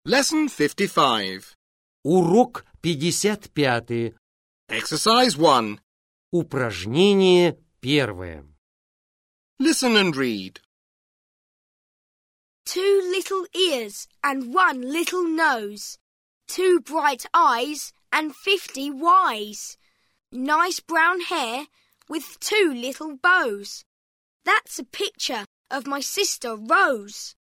Lesson 55. Урок 55. Exercise 1. Упражнение 1. Listen and read. 2 little ears and 1 little nose, 2 bright eyes and 50 wise, nice brown hair with 2 little bows. That's a picture of my sister Rose.